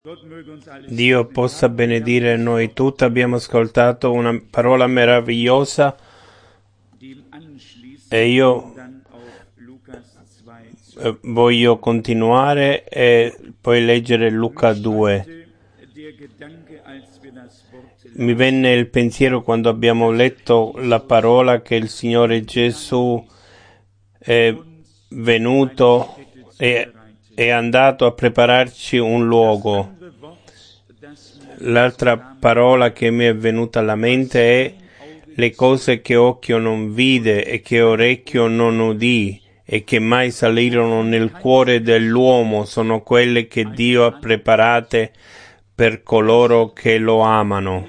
Dio possa benedire noi tutti. Abbiamo ascoltato una parola meravigliosa e io voglio continuare e poi leggere Luca 2. Mi venne il pensiero quando abbiamo letto la parola che il Signore Gesù è venuto e è andato a prepararci un luogo. L'altra parola che mi è venuta alla mente è le cose che occhio non vide e che orecchio non udì e che mai salirono nel cuore dell'uomo sono quelle che Dio ha preparate per coloro che lo amano.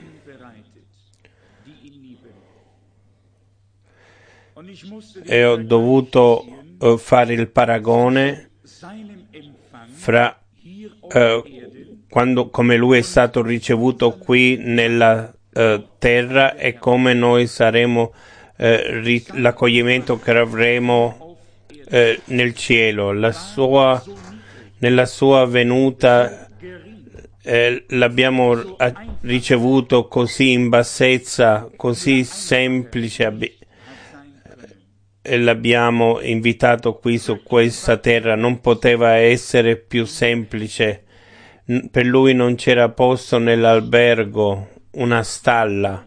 E ho dovuto fare il paragone fra quando, come lui è stato ricevuto qui nella terra e come noi saremo l'accoglimento che avremo nel cielo. Nella sua venuta l'abbiamo ricevuto così in bassezza, così semplice, e l'abbiamo invitato qui su questa terra. Non poteva essere più semplice. Per lui non c'era posto nell'albergo, una stalla,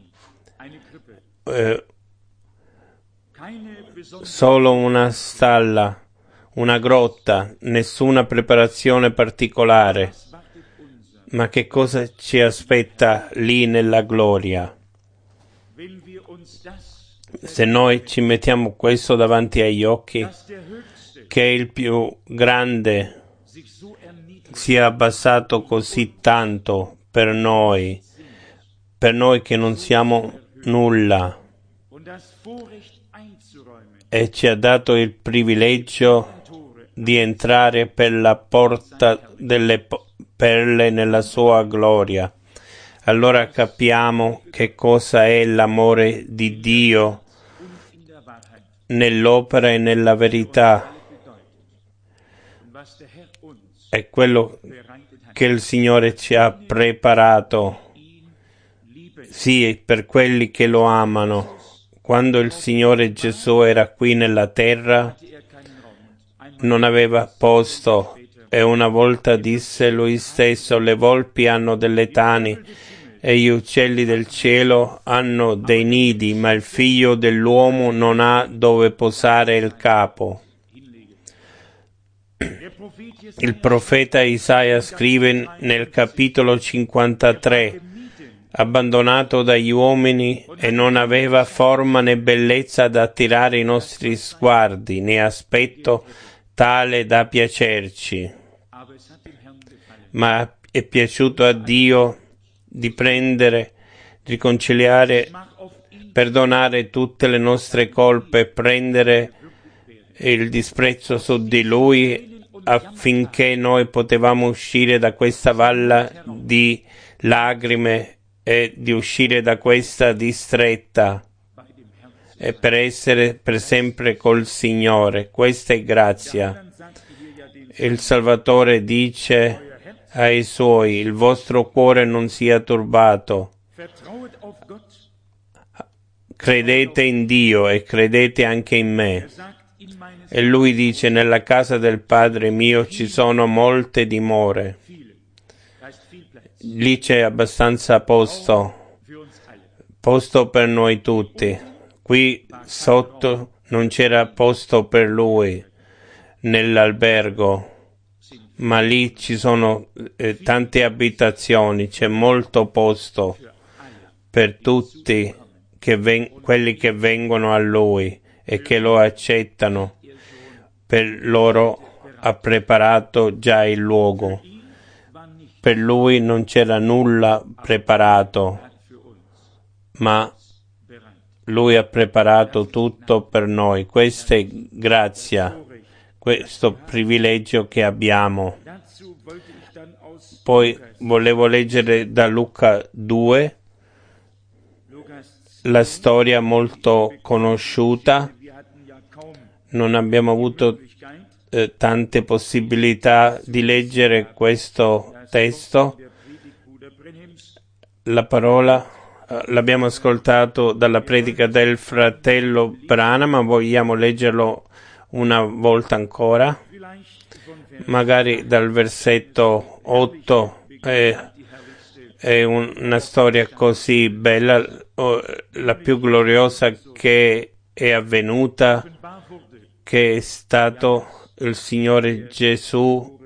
solo una stalla, una grotta, nessuna preparazione particolare. Ma che cosa ci aspetta lì nella gloria? Se noi ci mettiamo questo davanti agli occhi, che il più grande si è abbassato così tanto per noi che non siamo nulla, e ci ha dato il privilegio di entrare per la porta delle perle nella sua gloria. Allora capiamo che cosa è l'amore di Dio nell'opera e nella verità. È quello che il Signore ci ha preparato, sì, per quelli che lo amano. Quando il Signore Gesù era qui nella terra, non aveva posto, e una volta disse lui stesso: le volpi hanno delle tane e gli uccelli del cielo hanno dei nidi, ma il figlio dell'uomo non ha dove posare il capo. Il profeta Isaia scrive nel capitolo 53: abbandonato dagli uomini e non aveva forma né bellezza da attirare i nostri sguardi, né aspetto tale da piacerci. Ma è piaciuto a Dio di prendere, riconciliare, perdonare tutte le nostre colpe, prendere il disprezzo su di Lui affinché noi potevamo uscire da questa valle di lacrime e di uscire da questa distretta e per essere per sempre col Signore. Questa è grazia. Il Salvatore dice ai Suoi: il vostro cuore non sia turbato. Credete in Dio e credete anche in me. E Lui dice: nella casa del Padre mio ci sono molte dimore. Lì c'è abbastanza posto per noi tutti. Qui sotto non c'era posto per Lui nell'albergo, ma lì ci sono tante abitazioni, c'è molto posto per tutti quelli che vengono a Lui e che lo accettano. Per loro ha preparato già il luogo. Per Lui non c'era nulla preparato, ma Lui ha preparato tutto per noi. Questa è grazia, questo privilegio che abbiamo. Poi volevo leggere da Luca 2, la storia molto conosciuta. Non abbiamo avuto tante possibilità di leggere questo testo. La parola l'abbiamo ascoltato dalla predica del fratello Branham, ma vogliamo leggerlo una volta ancora, magari dal versetto 8. È una storia così bella, la più gloriosa che è avvenuta, che è stato il Signore Gesù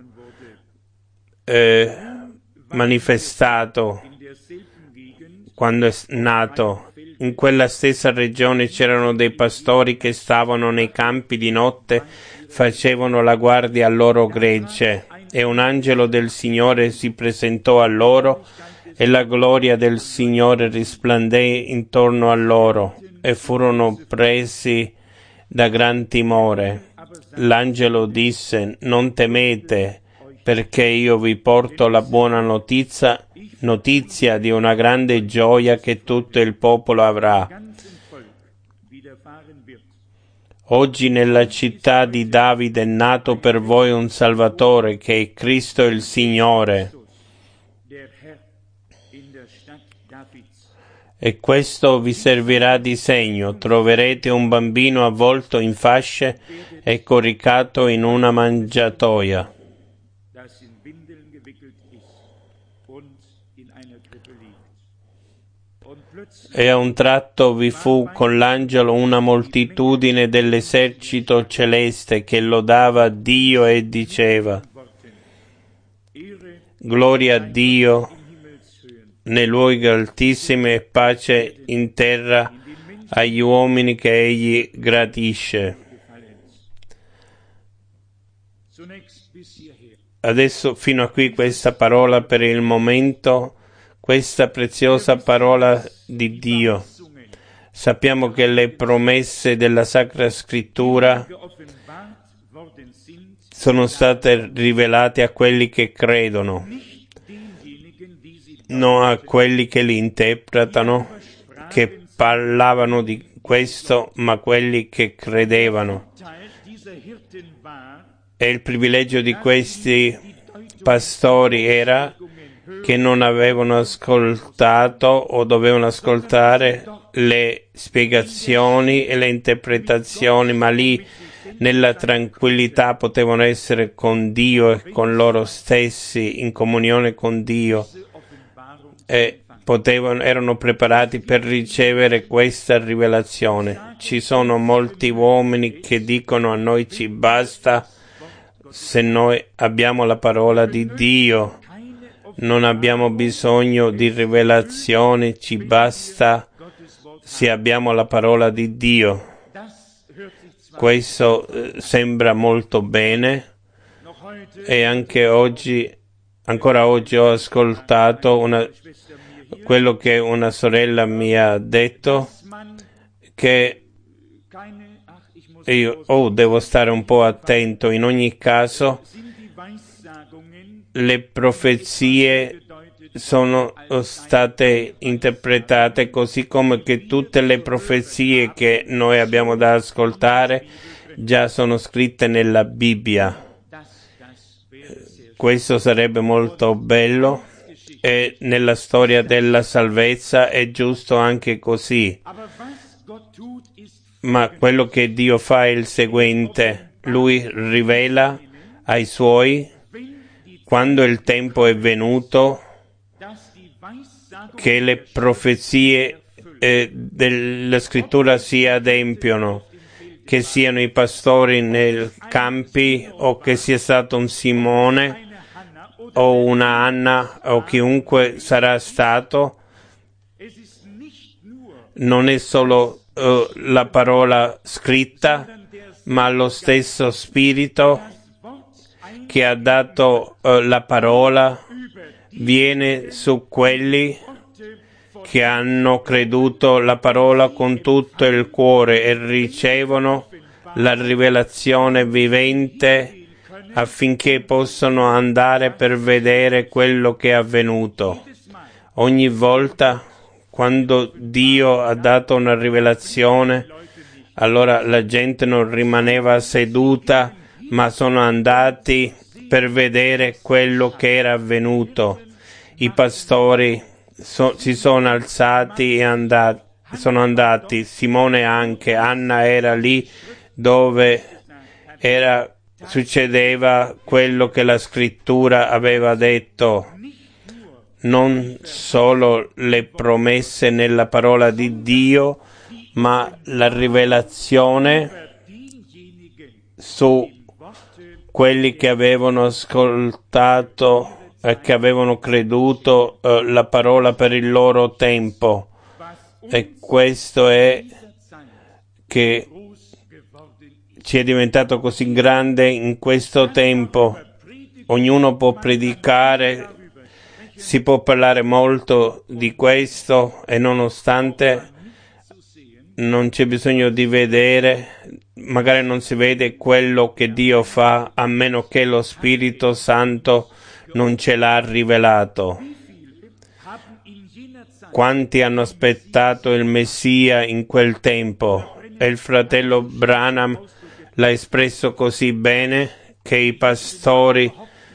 manifestato quando è nato. In quella stessa regione c'erano dei pastori che stavano nei campi di notte, facevano la guardia al loro gregge, e un angelo del Signore si presentò a loro, e la gloria del Signore risplandì intorno a loro, e furono presi da gran timore. L'angelo disse: non temete, perché io vi porto la buona notizia di una grande gioia che tutto il popolo avrà. Oggi nella città di Davide è nato per voi un Salvatore, che è Cristo il Signore. E questo vi servirà di segno: troverete un bambino avvolto in fasce e coricato in una mangiatoia. E a un tratto vi fu con l'angelo una moltitudine dell'esercito celeste che lodava Dio e diceva: gloria a Dio nei luoghi altissimi e pace in terra agli uomini che Egli gradisce. Adesso fino a qui questa parola per il momento, questa preziosa parola di Dio. Sappiamo che le promesse della Sacra Scrittura sono state rivelate a quelli che credono, non a quelli che li interpretano, che parlavano di questo, ma quelli che credevano. E il privilegio di questi pastori era che non avevano ascoltato o dovevano ascoltare le spiegazioni e le interpretazioni, ma lì nella tranquillità potevano essere con Dio e con loro stessi, in comunione con Dio, e erano preparati per ricevere questa rivelazione. Ci sono molti uomini che dicono: a noi ci basta se noi abbiamo la parola di Dio, non abbiamo bisogno di rivelazioni, ci basta se abbiamo la parola di Dio. Questo sembra molto bene, e anche oggi, ancora oggi ho ascoltato quello che una sorella mi ha detto, che io devo stare un po' attento. In ogni caso, le profezie sono state interpretate così come che tutte le profezie che noi abbiamo da ascoltare già sono scritte nella Bibbia. Questo sarebbe molto bello, e nella storia della salvezza è giusto anche così. Ma quello che Dio fa è il seguente: Lui rivela ai Suoi, quando il tempo è venuto, che le profezie della Scrittura si adempiono, che siano i pastori nei campi, o che sia stato un Simone o una Anna o chiunque sarà stato. Non è solo la parola scritta, ma lo stesso Spirito che ha dato la parola viene su quelli che hanno creduto la parola con tutto il cuore e ricevono la rivelazione vivente, affinché possano andare per vedere quello che è avvenuto. Ogni volta quando Dio ha dato una rivelazione, allora la gente non rimaneva seduta ma sono andati per vedere quello che era avvenuto. I pastori si sono alzati e sono andati. Simone anche, Anna era lì dove succedeva quello che la scrittura aveva detto. Non solo le promesse nella parola di Dio, ma la rivelazione su quelli che avevano ascoltato e che avevano creduto la parola per il loro tempo. E questo è che ci è diventato così grande in questo tempo. Ognuno può predicare, si può parlare molto di questo e nonostante non c'è bisogno di vedere, magari non si vede quello che Dio fa a meno che lo Spirito Santo non ce l'ha rivelato. Quanti hanno aspettato il Messia in quel tempo? E il fratello Branham l'ha espresso così bene che i pastori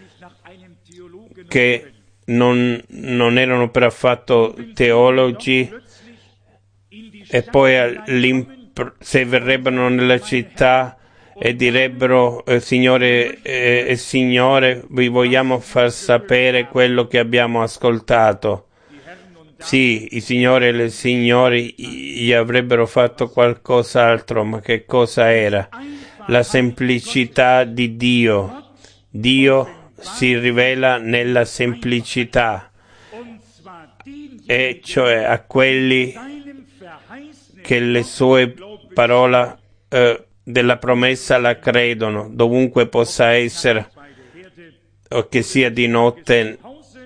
che non erano per affatto teologi e poi se verrebbero nella città e direbbero Signore e Signore, vi vogliamo far sapere quello che abbiamo ascoltato. Sì, i signori e le signore gli avrebbero fatto qualcos'altro, ma che cosa era? La semplicità di Dio. Dio si rivela nella semplicità, e cioè a quelli che le sue parole della promessa la credono, dovunque possa essere, o che sia di notte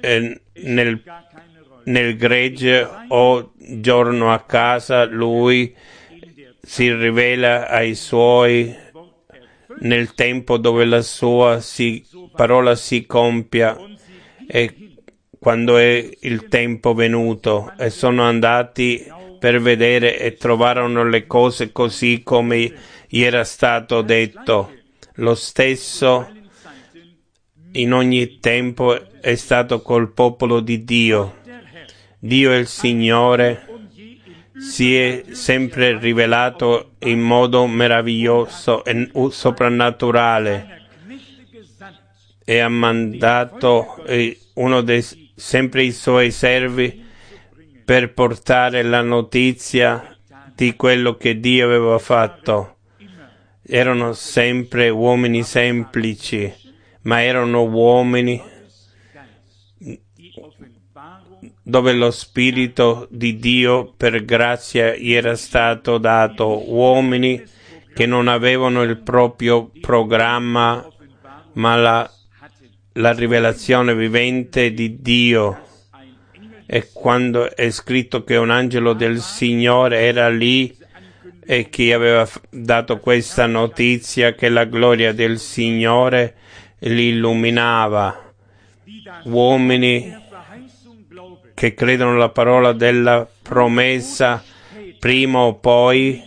nel gregge o giorno a casa, lui si rivela ai suoi nel tempo dove la sua parola si compia e quando è il tempo venuto, e sono andati per vedere e trovarono le cose così come gli era stato detto. Lo stesso in ogni tempo è stato col popolo di Dio. Dio il Signore si è sempre rivelato in modo meraviglioso e soprannaturale e ha mandato sempre i suoi servi per portare la notizia di quello che Dio aveva fatto. Erano sempre uomini semplici, ma erano uomini dove lo Spirito di Dio per grazia gli era stato dato, uomini che non avevano il proprio programma, ma la rivelazione vivente di Dio. E quando è scritto che un angelo del Signore era lì e che aveva dato questa notizia che la gloria del Signore li illuminava, uomini che credono alla parola della promessa, prima o poi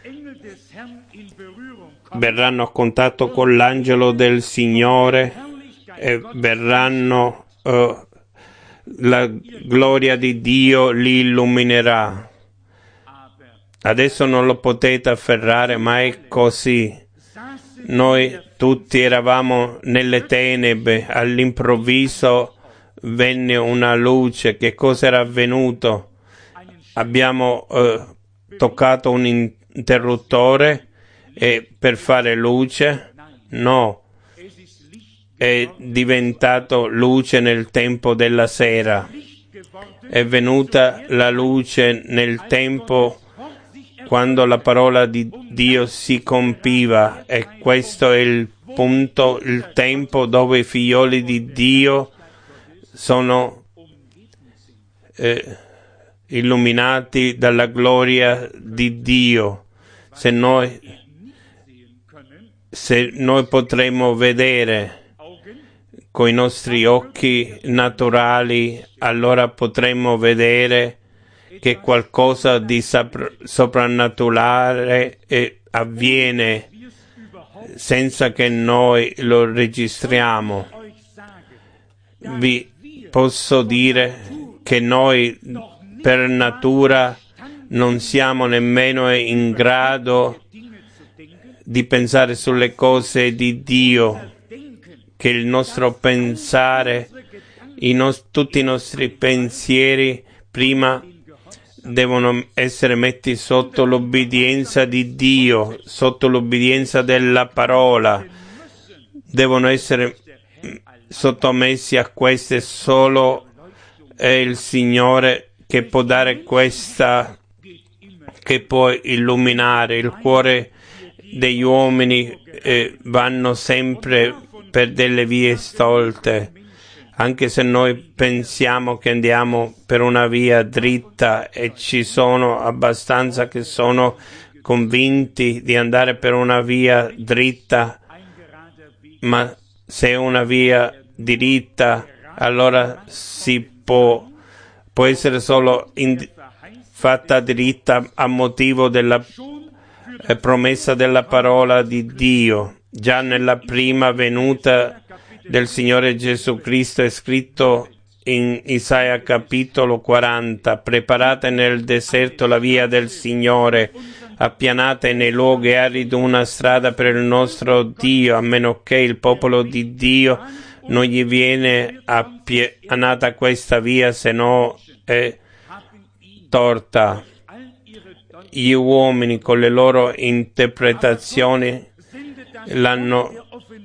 verranno a contatto con l'angelo del Signore e verranno, la gloria di Dio li illuminerà. Adesso non lo potete afferrare, ma è così. Noi tutti eravamo nelle tenebre, all'improvviso venne una luce. Che cosa era avvenuto? Abbiamo toccato un interruttore per fare luce? No, è diventato luce nel tempo della sera. È venuta la luce nel tempo quando la parola di Dio si compiva, e questo è il punto, il tempo dove i figlioli di Dio sono illuminati dalla gloria di Dio. Se noi potremo vedere con i nostri occhi naturali, allora potremo vedere che qualcosa di soprannaturale avviene senza che noi lo registriamo. Vi posso dire che noi per natura non siamo nemmeno in grado di pensare sulle cose di Dio, che il nostro pensare, tutti i nostri pensieri prima devono essere messi sotto l'obbedienza di Dio, sotto l'obbedienza della parola, devono essere sottomessi a queste. Solo è il Signore che può dare questa, che può illuminare il cuore degli uomini. Vanno sempre per delle vie stolte, anche se noi pensiamo che andiamo per una via dritta, e ci sono abbastanza che sono convinti di andare per una via dritta, ma se è una via diritta, allora si può essere solo fatta diritta a motivo della promessa della parola di Dio. Già nella prima venuta del Signore Gesù Cristo è scritto in Isaia capitolo 40: preparate nel deserto la via del Signore, appianate nei luoghi aridi una strada per il nostro Dio, a meno che il popolo di Dio non gli viene appianata questa via, se no è torta. Gli uomini con le loro interpretazioni l'hanno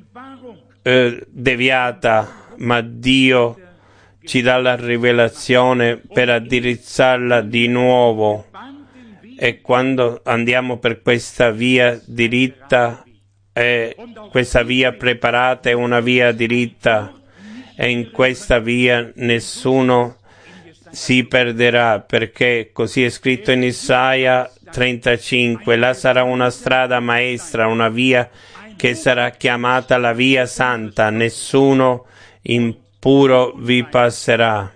deviata, ma Dio ci dà la rivelazione per addirizzarla di nuovo, e quando andiamo per questa via diritta, questa via preparata è una via diritta, e in questa via nessuno si perderà, perché così è scritto in Isaia 35: là sarà una strada maestra, una via che sarà chiamata la via santa, nessuno impuro vi passerà.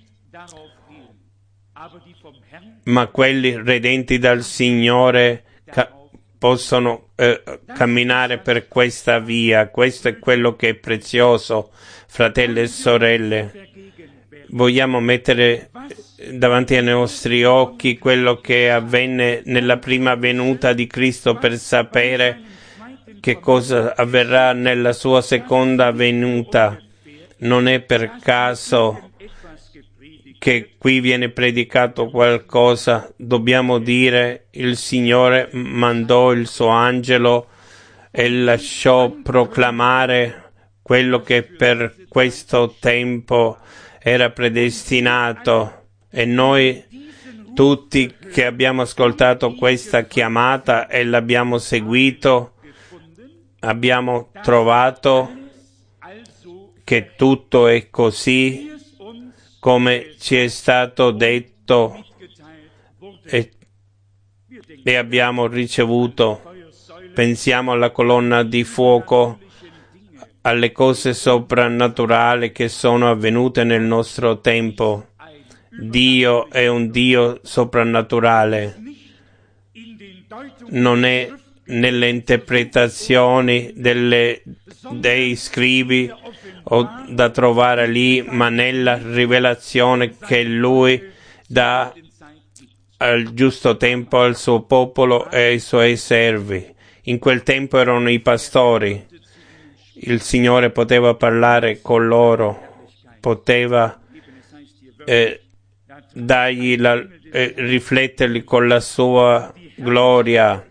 Ma quelli redenti dal Signore possono camminare per questa via. Questo è quello che è prezioso, fratelli e sorelle. Vogliamo mettere davanti ai nostri occhi quello che avvenne nella prima venuta di Cristo per sapere che cosa avverrà nella sua seconda venuta. Non è per caso che qui viene predicato qualcosa. Dobbiamo dire: il Signore mandò il suo angelo e lasciò proclamare quello che per questo tempo era predestinato, e noi tutti che abbiamo ascoltato questa chiamata e l'abbiamo seguito, abbiamo trovato che tutto è così come ci è stato detto, e abbiamo ricevuto. Pensiamo alla colonna di fuoco, alle cose soprannaturali che sono avvenute nel nostro tempo. Dio è un Dio soprannaturale, non è nelle interpretazioni dei scribi o da trovare lì, ma nella rivelazione che Lui dà al giusto tempo al suo popolo e ai suoi servi. In quel tempo erano i pastori. Il Signore poteva parlare con loro, poteva rifletterli con la sua gloria.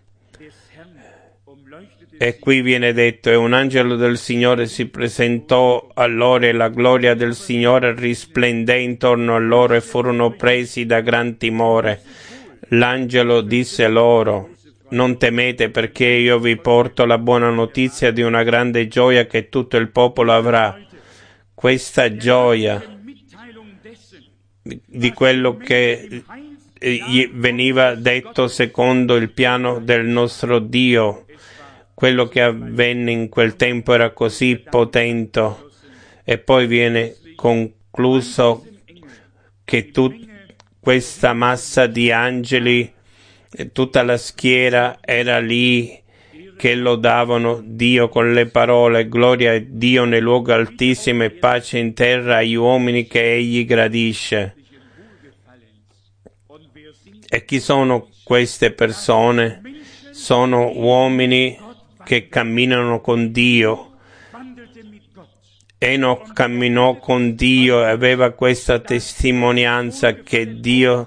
E qui viene detto: e un angelo del Signore si presentò a loro, e la gloria del Signore risplendé intorno a loro, e furono presi da gran timore. L'angelo disse loro: non temete, perché io vi porto la buona notizia di una grande gioia che tutto il popolo avrà. Questa gioia di quello che gli veniva detto secondo il piano del nostro Dio. Quello che avvenne in quel tempo era così potente, e poi viene concluso che questa massa di angeli, tutta la schiera era lì che lodavano Dio con le parole: gloria a Dio nei luoghi altissimi e pace in terra agli uomini che Egli gradisce. E chi sono queste persone? Sono uomini che camminano con Dio. Enoch camminò con Dio e aveva questa testimonianza che Dio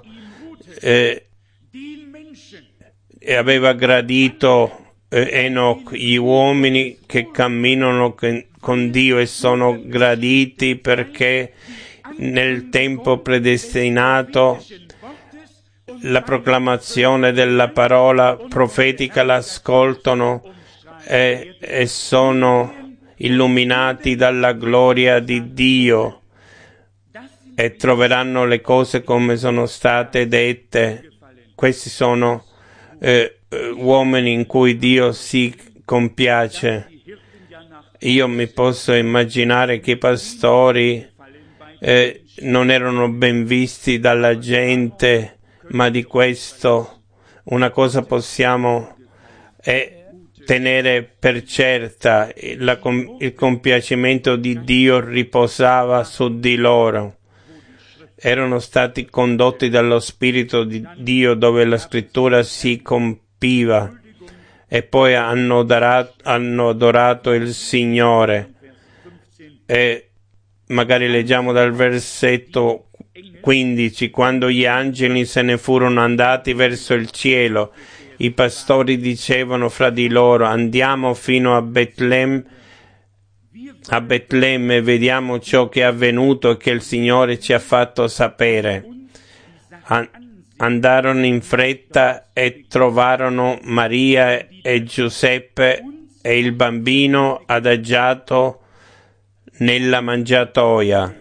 aveva gradito Enoch, gli uomini che camminano con Dio e sono graditi perché nel tempo predestinato la proclamazione della parola profetica l'ascoltano e sono illuminati dalla gloria di Dio e troveranno le cose come sono state dette. Questi sono uomini in cui Dio si compiace. Io mi posso immaginare che i pastori non erano ben visti dalla gente, ma di questo una cosa possiamo tenere per certa: il compiacimento di Dio riposava su di loro. Erano stati condotti dallo Spirito di Dio dove la scrittura si compiva e poi hanno adorato il Signore. E magari leggiamo dal versetto 15: quando gli angeli se ne furono andati verso il cielo, i pastori dicevano fra di loro: andiamo fino a Betlemme e vediamo ciò che è avvenuto e che il Signore ci ha fatto sapere. Andarono in fretta e trovarono Maria e Giuseppe e il bambino adagiato nella mangiatoia.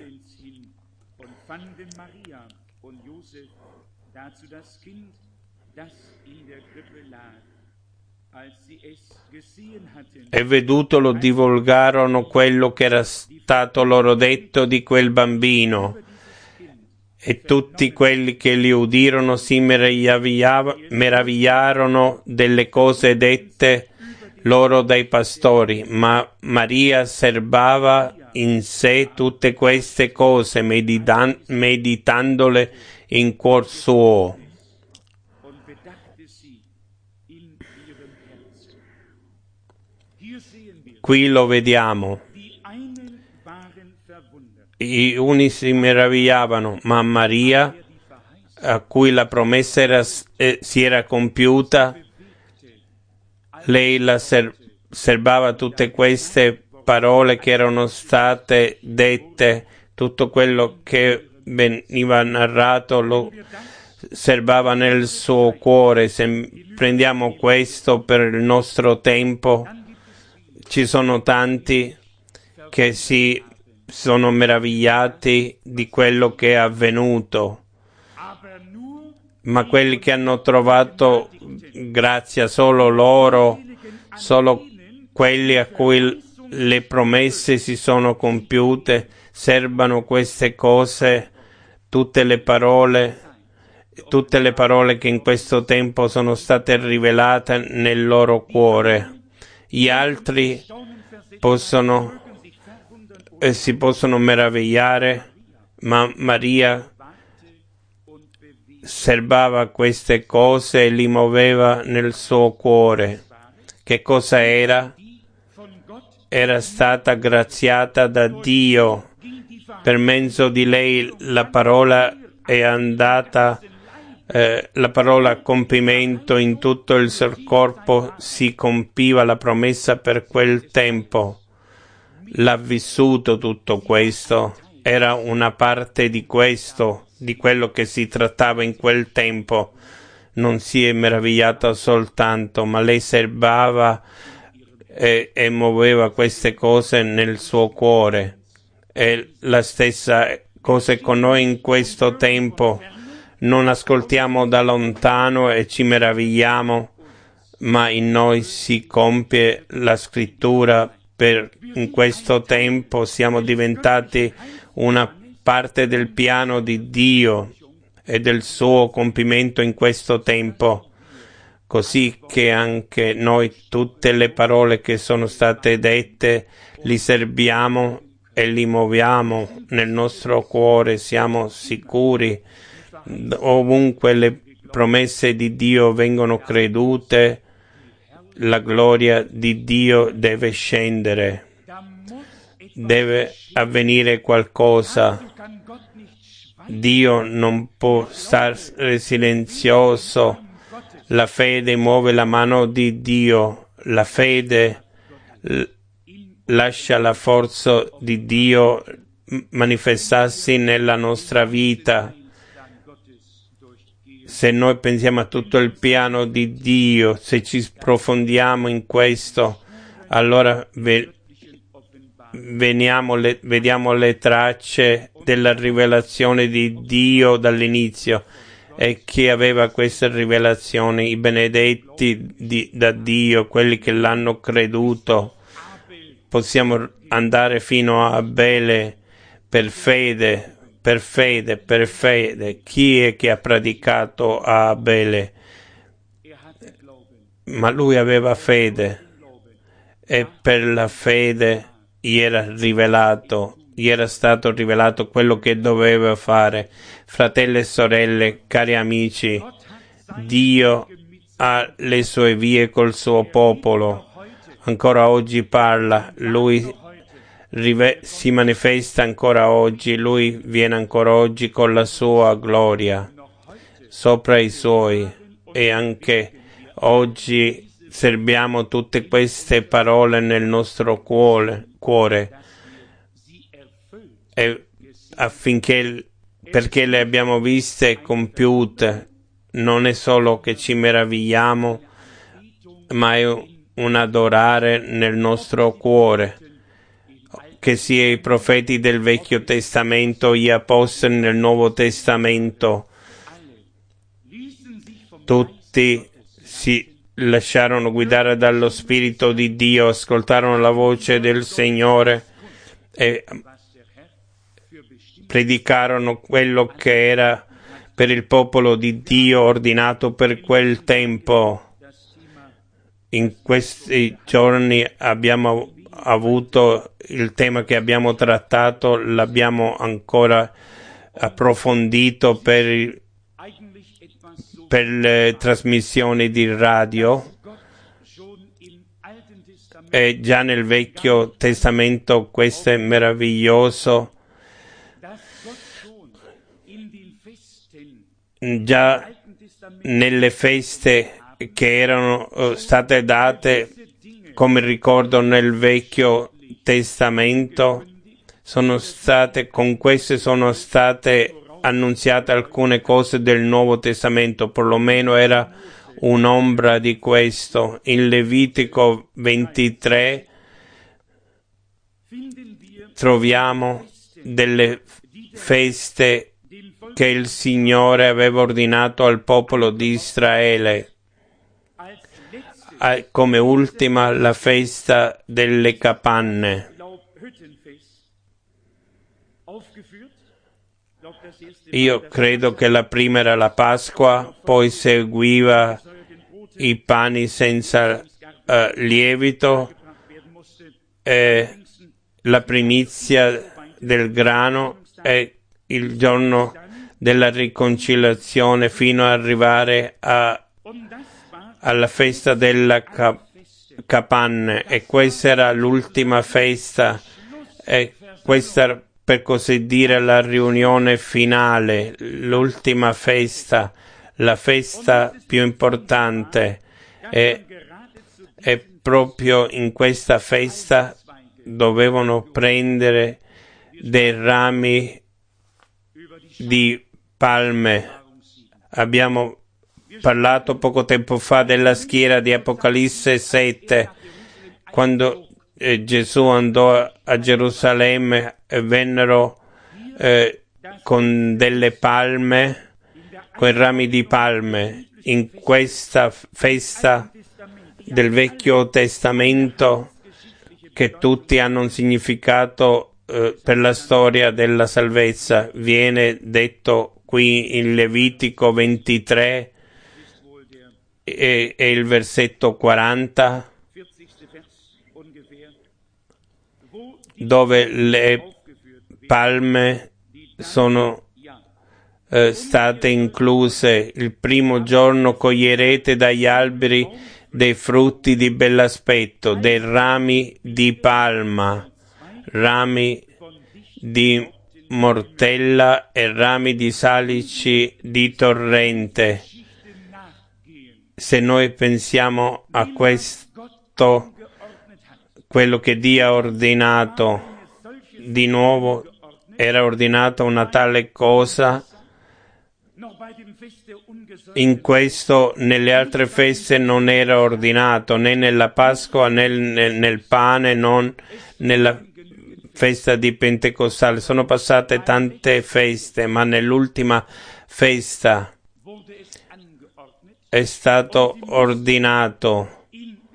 E vedutolo divulgarono quello che era stato loro detto di quel bambino. E tutti quelli che li udirono si meravigliarono delle cose dette loro dai pastori. Ma Maria serbava in sé tutte queste cose, meditandole in cuor suo. Qui lo vediamo. Gli uni si meravigliavano, ma Maria, a cui la promessa si era compiuta, lei serbava tutte queste parole che erano state dette, tutto quello che veniva narrato lo serbava nel suo cuore. Se prendiamo questo per il nostro tempo, ci sono tanti che si sono meravigliati di quello che è avvenuto, ma quelli che hanno trovato grazia, solo loro, solo quelli a cui le promesse si sono compiute, serbano queste cose, tutte le parole che in questo tempo sono state rivelate nel loro cuore. Gli altri si possono meravigliare, ma Maria serbava queste cose e li muoveva nel suo cuore. Che cosa era? Era stata graziata da Dio. Per mezzo di lei la parola è andata, la parola a compimento in tutto il suo corpo, si compiva la promessa per quel tempo. L'ha vissuto tutto questo, era una parte di questo, di quello che si trattava in quel tempo. Non si è meravigliata soltanto, ma lei serbava e muoveva queste cose nel suo cuore. E la stessa cosa con noi in questo tempo. Non ascoltiamo da lontano e ci meravigliamo, ma in noi si compie la scrittura. In questo tempo siamo diventati una parte del piano di Dio e del suo compimento in questo tempo. così che anche noi tutte le parole che sono state dette li serviamo e li muoviamo nel nostro cuore, siamo sicuri ovunque le promesse di Dio vengono credute, la gloria di Dio deve scendere, deve avvenire qualcosa. Dio non può stare silenzioso. La fede muove la mano di Dio, la fede lascia la forza di Dio manifestarsi nella nostra vita. Se noi pensiamo a tutto il piano di Dio, se ci profondiamo in questo, allora vediamo le tracce della rivelazione di Dio dall'inizio. E chi aveva queste rivelazioni? I benedetti da Dio, quelli che l'hanno creduto. Possiamo andare fino a Abele per fede. Chi è che ha predicato a Abele? Ma lui aveva fede e per la fede gli era stato rivelato quello che doveva fare. Fratelli e sorelle, cari amici, Dio ha le sue vie col suo popolo. Ancora oggi parla, Lui si manifesta ancora oggi, Lui viene ancora oggi con la sua gloria sopra i suoi, e anche oggi serbiamo tutte queste parole nel nostro cuore perché le abbiamo viste compiute. Non è solo che ci meravigliamo, ma è un adorare nel nostro cuore, che sia i profeti del Vecchio Testamento, gli apostoli nel Nuovo Testamento, tutti si lasciarono guidare dallo Spirito di Dio, ascoltarono la voce del Signore e predicarono quello che era per il popolo di Dio ordinato per quel tempo. In questi giorni abbiamo avuto il tema che abbiamo trattato, l'abbiamo ancora approfondito per le trasmissioni di radio, e già nel Vecchio Testamento questo è meraviglioso. Già nelle feste che erano state date come ricordo nel Vecchio Testamento, con queste sono state annunziate alcune cose del Nuovo Testamento, perlomeno era un'ombra di questo. In Levitico 23 troviamo delle feste che il Signore aveva ordinato al popolo di Israele. Come ultima la festa delle capanne. Io credo che la prima era la Pasqua, poi seguiva i pani senza lievito, la primizia del grano e il giorno della riconciliazione, fino ad arrivare alla festa della capanne. E questa era l'ultima festa, e questa, per così dire, la riunione finale, l'ultima festa, la festa più importante. E proprio in questa festa dovevano prendere dei rami di palme. Abbiamo parlato poco tempo fa della schiera di Apocalisse 7, quando Gesù andò a Gerusalemme e vennero con delle palme, con rami di palme. In questa festa del Vecchio Testamento, che tutti hanno un significato per la storia della salvezza, viene detto qui in Levitico 23, è il versetto 40, dove le palme sono state incluse. Il primo giorno coglierete dagli alberi dei frutti di bell'aspetto, dei rami di palma, rami di mortella e rami di salici di torrente. Se noi pensiamo a questo, quello che Dio ha ordinato, di nuovo era ordinato una tale cosa. In questo, nelle altre feste non era ordinato, né nella Pasqua, né nel pane, non nella festa di Pentecostale. Sono passate tante feste, ma nell'ultima festa è stato ordinato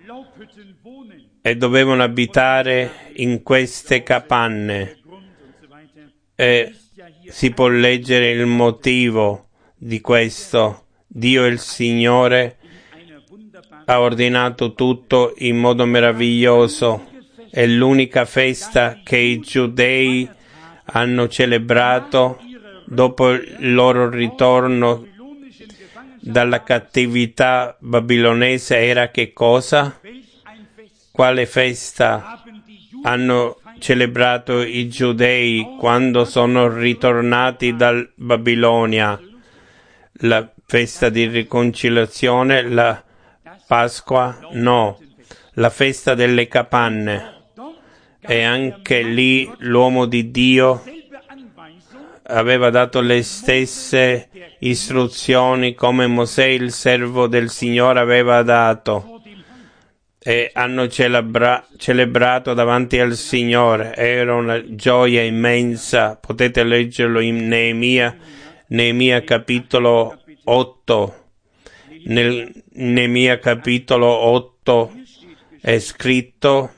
e dovevano abitare in queste capanne. E si può leggere il motivo di questo. Dio il Signore ha ordinato tutto in modo meraviglioso. È l'unica festa che i giudei hanno celebrato dopo il loro ritorno dalla cattività babilonese. Era che cosa? Quale festa hanno celebrato i giudei quando sono ritornati dal Babilonia? La festa di riconciliazione, la Pasqua? No, la festa delle capanne. E anche lì l'uomo di Dio aveva dato le stesse istruzioni come Mosè, il servo del Signore, aveva dato. E hanno celebrato davanti al Signore. Era una gioia immensa. Potete leggerlo in Neemia capitolo 8. Nel Neemia capitolo 8 è scritto,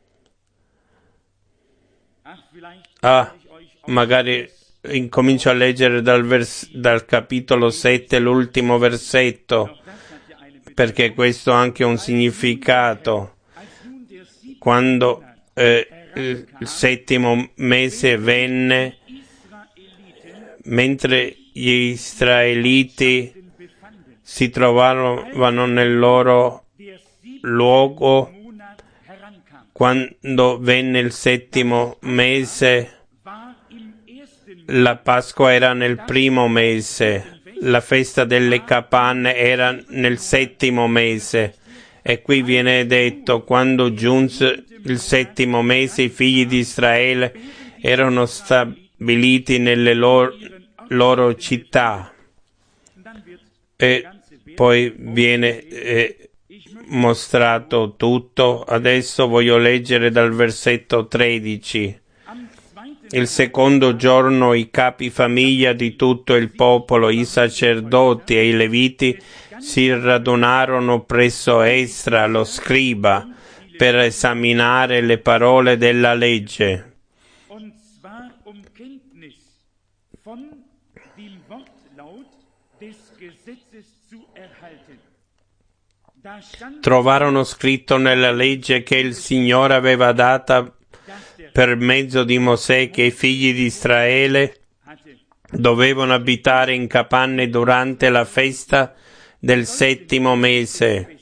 magari incomincio a leggere dal capitolo 7 l'ultimo versetto, perché questo ha anche un significato. Quando il settimo mese venne, mentre gli israeliti si trovavano nel loro luogo, quando venne il settimo mese, la Pasqua era nel primo mese, la festa delle capanne era nel settimo mese. E qui viene detto, quando giunse il settimo mese, i figli di Israele erano stabiliti nelle loro città. E poi viene mostrato tutto. Adesso voglio leggere dal versetto 13. Il secondo giorno i capi famiglia di tutto il popolo, i sacerdoti e i leviti si radunarono presso Esra, lo scriba, per esaminare le parole della legge. Trovarono scritto nella legge che il Signore aveva data per mezzo di Mosè che i figli di Israele dovevano abitare in capanne durante la festa del settimo mese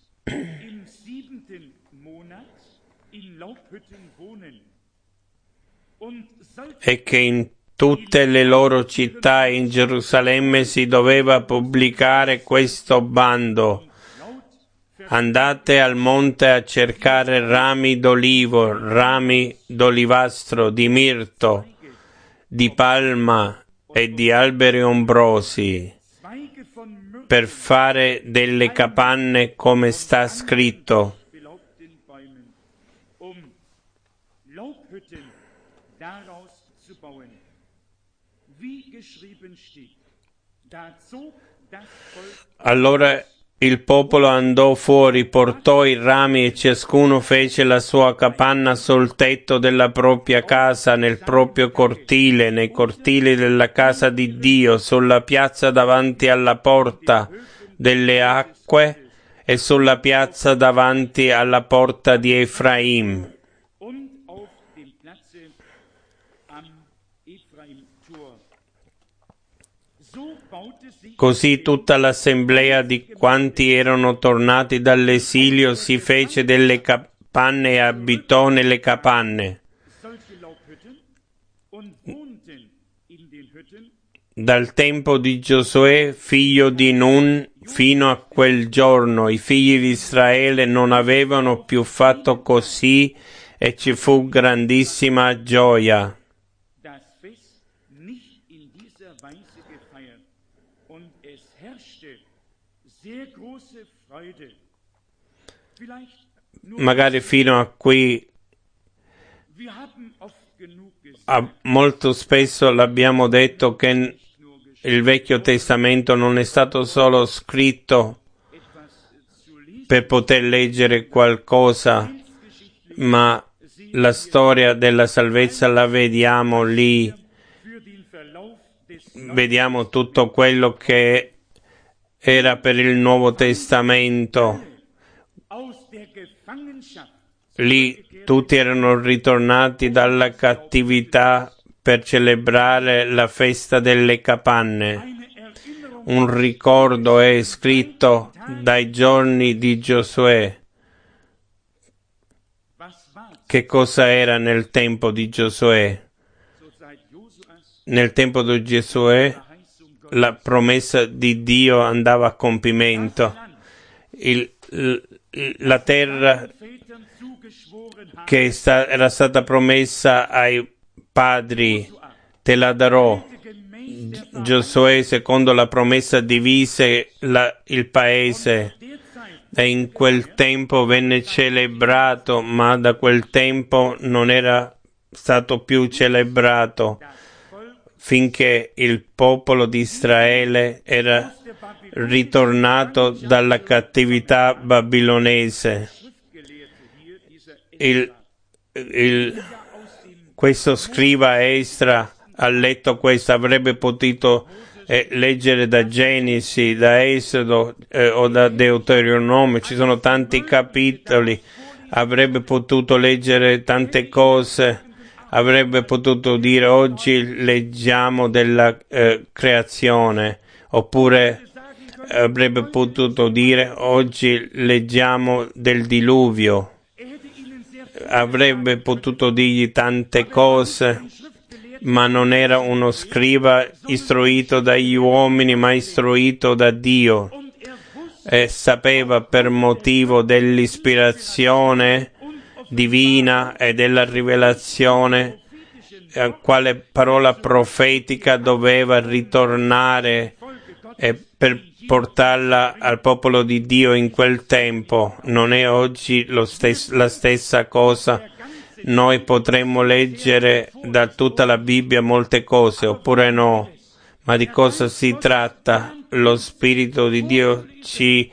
e che in tutte le loro città in Gerusalemme si doveva pubblicare questo bando. Andate al monte a cercare rami d'olivo, rami d'olivastro, di mirto, di palma e di alberi ombrosi, per fare delle capanne come sta scritto. Allora il popolo andò fuori, portò i rami e ciascuno fece la sua capanna sul tetto della propria casa, nel proprio cortile, nei cortili della casa di Dio, sulla piazza davanti alla porta delle acque e sulla piazza davanti alla porta di Efraim. Così tutta l'assemblea di quanti erano tornati dall'esilio si fece delle capanne e abitò nelle capanne. Dal tempo di Giosuè, figlio di Nun, fino a quel giorno i figli di Israele non avevano più fatto così e ci fu grandissima gioia. Magari fino a qui molto spesso l'abbiamo detto che il Vecchio Testamento non è stato solo scritto per poter leggere qualcosa, ma la storia della salvezza la vediamo lì, vediamo tutto quello che era per il Nuovo Testamento. Lì tutti erano ritornati dalla cattività per celebrare la festa delle capanne. Un ricordo è scritto dai giorni di Giosuè. Che cosa era nel tempo di Giosuè? Nel tempo di Giosuè la promessa di Dio andava a compimento. La terra che era stata promessa ai padri, te la darò. Giosuè, secondo la promessa, divise il paese e in quel tempo venne celebrato, ma da quel tempo non era stato più celebrato finché il popolo di Israele era ritornato dalla cattività babilonese. Questo scriva Esra ha letto questo, avrebbe potuto leggere da Genesi, da Esodo o da Deuteronomio, ci sono tanti capitoli, avrebbe potuto leggere tante cose, avrebbe potuto dire oggi leggiamo della creazione, oppure avrebbe potuto dire oggi leggiamo del diluvio. Avrebbe potuto dirgli tante cose, ma non era uno scriba istruito dagli uomini, ma istruito da Dio, e sapeva per motivo dell'ispirazione divina e della rivelazione quale parola profetica doveva ritornare per portarla al popolo di Dio in quel tempo. Non è oggi la stessa cosa. Noi potremmo leggere da tutta la Bibbia molte cose, oppure no. Ma di cosa si tratta? Lo Spirito di Dio ci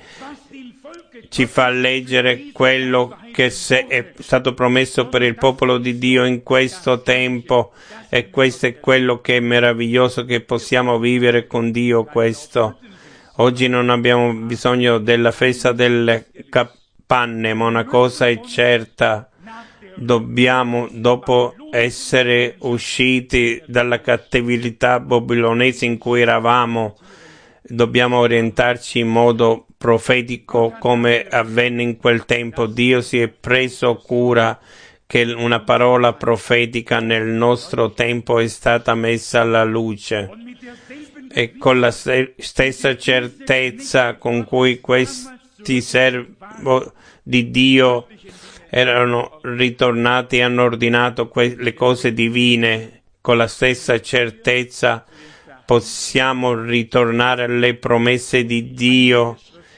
fa leggere quello che è stato promesso per il popolo di Dio in questo tempo, e questo è quello che è meraviglioso, che possiamo vivere con Dio questo. Oggi non abbiamo bisogno della festa delle capanne, ma una cosa è certa: dobbiamo, dopo essere usciti dalla cattività babilonese in cui eravamo, dobbiamo orientarci in modo profetico come avvenne in quel tempo. Dio si è preso cura che una parola profetica nel nostro tempo è stata messa alla luce. E con la stessa certezza con cui questi servi di Dio erano ritornati e hanno ordinato le cose divine, con la stessa certezza possiamo ritornare alle promesse di Dio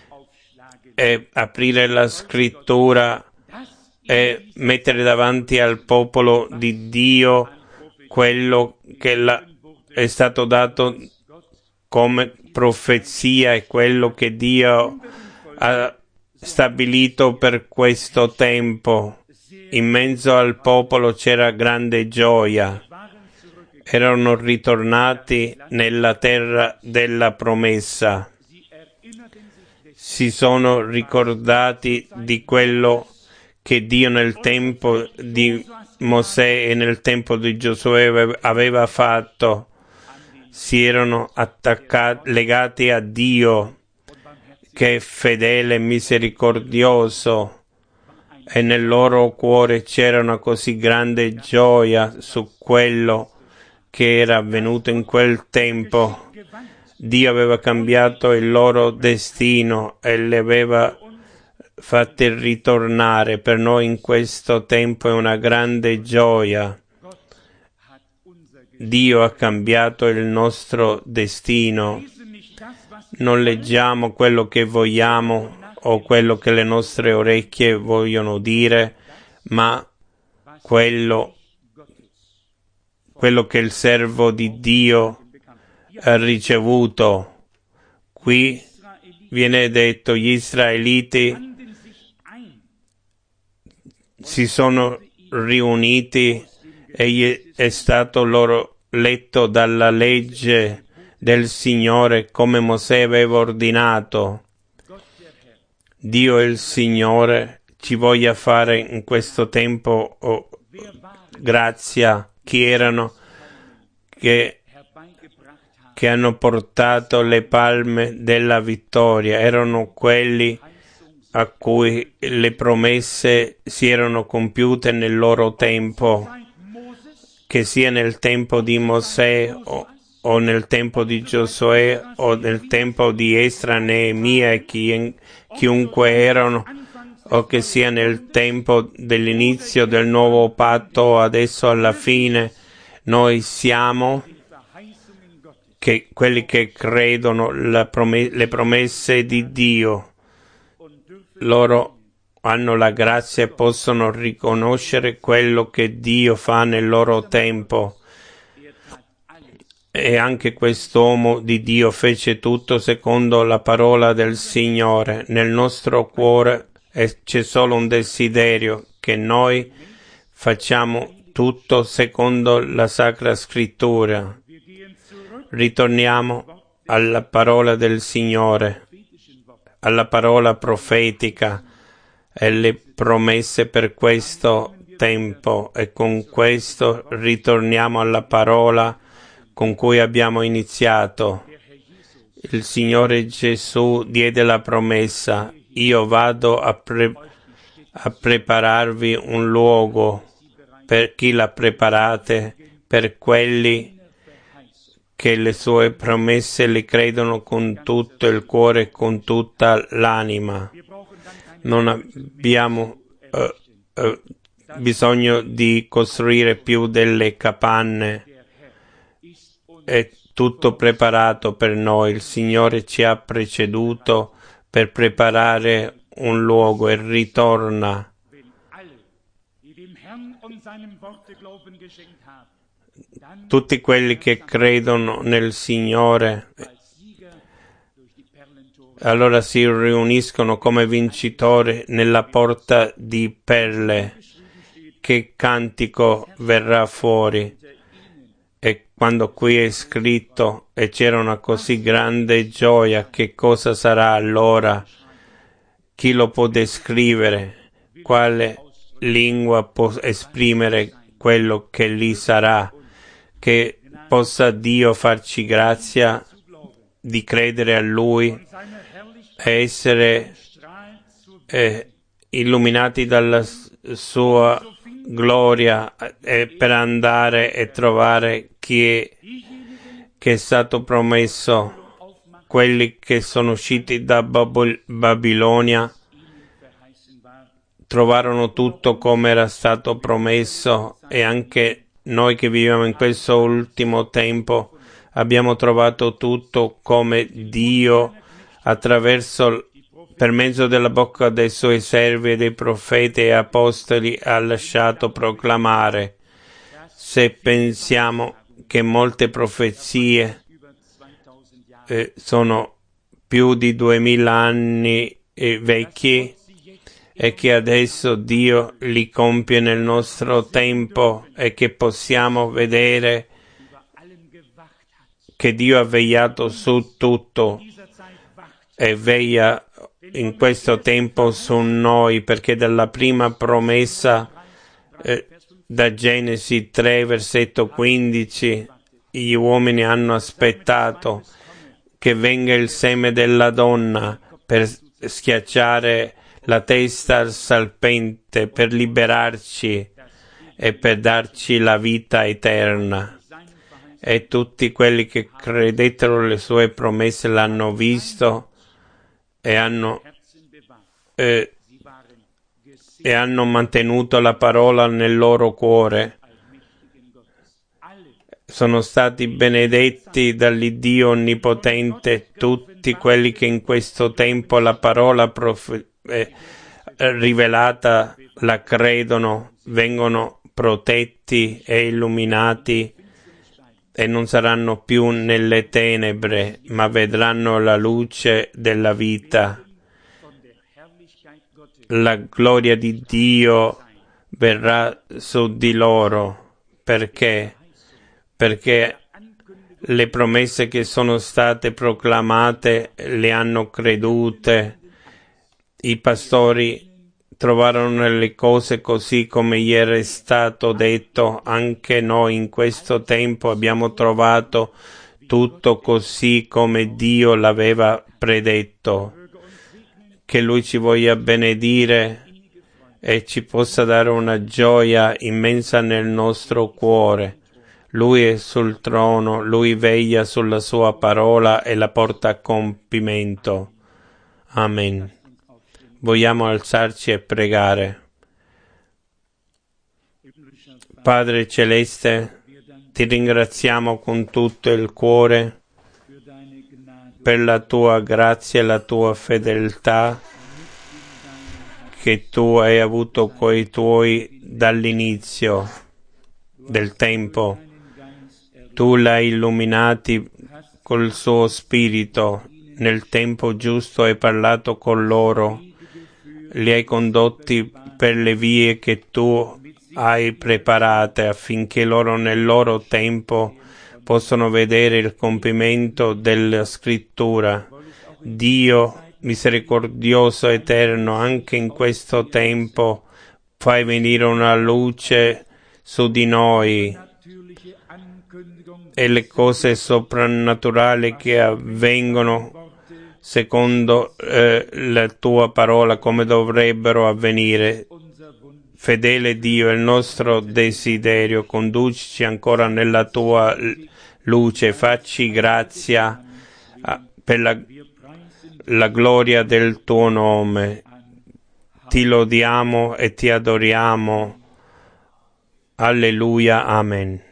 e aprire la scrittura e mettere davanti al popolo di Dio quello che è stato dato come profezia e quello che Dio ha stabilito per questo tempo. In mezzo al popolo c'era grande gioia. Erano ritornati nella terra della promessa. si sono ricordati di quello che Dio nel tempo di Mosè e nel tempo di Giosuè aveva fatto. Si erano legati a Dio, che è fedele e misericordioso, e nel loro cuore c'era una così grande gioia su quello che era avvenuto in quel tempo. Dio aveva cambiato il loro destino e le aveva fatte ritornare. Per noi in questo tempo è una grande gioia. Dio ha cambiato il nostro destino. Non leggiamo quello che vogliamo o quello che le nostre orecchie vogliono dire, ma quello che il servo di Dio ha ricevuto. Qui viene detto: gli israeliti si sono riuniti e è stato loro letto dalla legge del Signore come Mosè aveva ordinato. Dio il Signore ci voglia fare in questo tempo grazia. Chi erano che hanno portato le palme della vittoria? Erano quelli a cui le promesse si erano compiute nel loro tempo, che sia nel tempo di Mosè o nel tempo di Giosuè o nel tempo di Esra, Neemia e chiunque erano, o che sia nel tempo dell'inizio del nuovo patto, adesso alla fine. Noi siamo quelli che credono le promesse di Dio. Loro hanno la grazia e possono riconoscere quello che Dio fa nel loro tempo. E anche quest'uomo di Dio fece tutto secondo la parola del Signore. Nel nostro cuore c'è solo un desiderio, che noi facciamo tutto secondo la Sacra Scrittura. Ritorniamo alla parola del Signore, alla parola profetica e le promesse per questo tempo, e con questo ritorniamo alla parola con cui abbiamo iniziato. Il Signore Gesù diede la promessa: io vado a prepararvi un luogo. Per chi l'ha preparate? Per quelli che le sue promesse le credono con tutto il cuore e con tutta l'anima. Non abbiamo bisogno di costruire più delle capanne. È tutto preparato per noi. Il Signore ci ha preceduto per preparare un luogo e ritorna. Tutti quelli che credono nel Signore allora si riuniscono come vincitori nella porta di perle. Che cantico verrà fuori? E quando qui è scritto e c'era una così grande gioia, che cosa sarà allora? Chi lo può descrivere? Quale lingua può esprimere quello che lì sarà? Che possa Dio farci grazia di credere a Lui e essere illuminati dalla sua gloria, per andare e trovare chi è stato promesso. Quelli che sono usciti da Babilonia trovarono tutto come era stato promesso, e anche noi che viviamo in questo ultimo tempo abbiamo trovato tutto come Dio per mezzo della bocca dei suoi servi e dei profeti e apostoli ha lasciato proclamare. Se pensiamo che molte profezie sono più di 2000 anni vecchi, e che adesso Dio li compie nel nostro tempo, e che possiamo vedere che Dio ha vegliato su tutto e veglia in questo tempo su noi, perché dalla prima promessa da Genesi 3, versetto 15, gli uomini hanno aspettato che venga il seme della donna per schiacciare la testa al serpente, per liberarci e per darci la vita eterna. E tutti quelli che credettero le sue promesse l'hanno visto e hanno mantenuto la parola nel loro cuore. Sono stati benedetti dall'Iddio Onnipotente tutti quelli che in questo tempo la parola rivelata la credono, vengono protetti e illuminati e non saranno più nelle tenebre, ma vedranno la luce della vita. La gloria di Dio verrà su di loro. Perché le promesse che sono state proclamate le hanno credute. I pastori trovarono le cose così come gli era stato detto. Anche noi in questo tempo abbiamo trovato tutto così come Dio l'aveva predetto. Che Lui ci voglia benedire e ci possa dare una gioia immensa nel nostro cuore. Lui è sul trono, Lui veglia sulla sua parola e la porta a compimento. Amen. Vogliamo alzarci e pregare. Padre Celeste, ti ringraziamo con tutto il cuore per la tua grazia e la tua fedeltà che tu hai avuto coi tuoi dall'inizio del tempo. Tu l'hai illuminati col suo spirito, nel tempo giusto hai parlato con loro, li hai condotti per le vie che tu hai preparate affinché loro nel loro tempo possano vedere il compimento della scrittura. Dio misericordioso eterno, anche in questo tempo fai venire una luce su di noi e le cose soprannaturali che avvengono secondo la tua parola come dovrebbero avvenire. Fedele Dio, il nostro desiderio, conducici ancora nella tua luce, facci grazia per la gloria del tuo nome. Ti lodiamo e ti adoriamo. Alleluia. Amen.